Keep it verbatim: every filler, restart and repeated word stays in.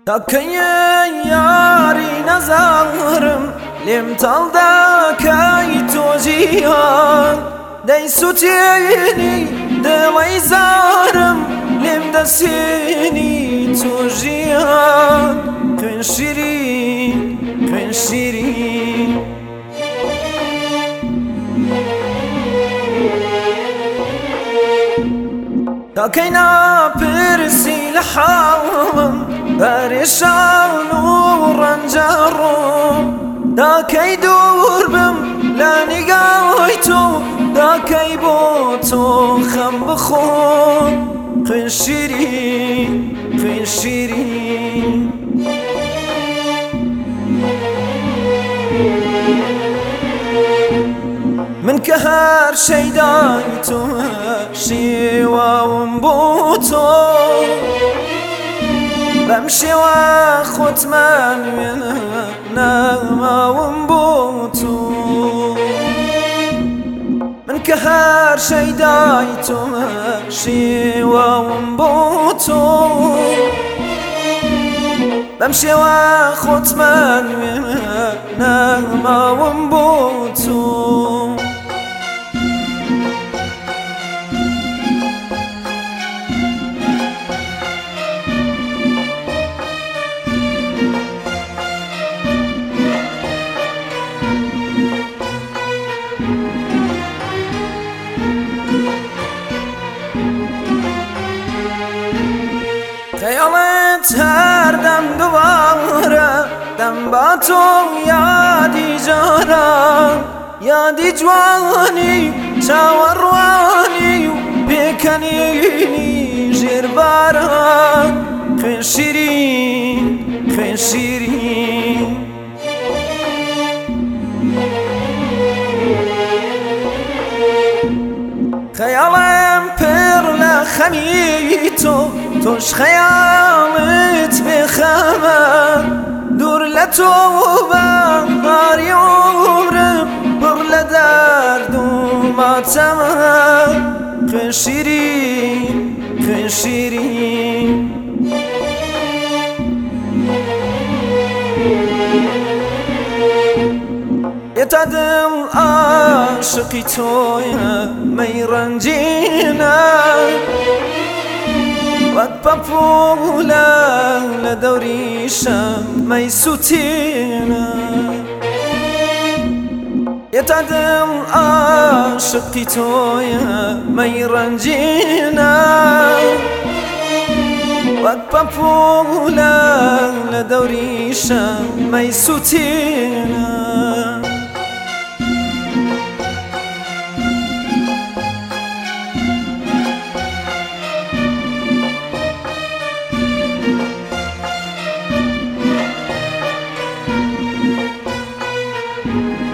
داکەی یاری نەزانڕم لێم تاڵ داکەی تۆ جیهان دەیسووتێنی دڵی زارم لێم دەسێنی تۆ ژیان خوێن شیرین خوێن شیرین داکەی ناپرسی لە حاڵم پەرێشان و ڕەنجەڕۆم داکەی دوور بم لە نیگای تۆ داکەی بۆ تۆ خەم بخۆم خوێن شیرین خوێن شیرین من کە هەر شەیدای تۆ شێواوم بۆ تۆ بەم شێوە خۆتمان وێنە نەماوم بۆ تۆ من کە هەر شەیدای تۆ شێواوم بۆ تۆ بەم شێوە خۆتمان وێنە نەماوم بۆ تۆ خەیاڵت هەردەم دووبارە دەم با تۆ یادی جاران یادی جوانی چاوەڕوانی و پێکەنینی ژێرباران خوێن شیرین خوێن شیرین خەیاڵم پڕ لە خەمی تۆ تۆش خەیاڵت بێخەمە دوور لە تۆ بەهاری عومرم پڕ لە دەرد و ماتەمە خوێن شیرین خوێن شیرین ئێتا دڵ عاشقی تۆیە مەیڕەنجینە وەک پەپوولە لە دەوری شەم مەیسووتێنە ئێتا دڵ عاشقی تۆیە مەیڕەنجینە وەک پەپوولە لە دەوری شەم مەیسووتێنە Thank you.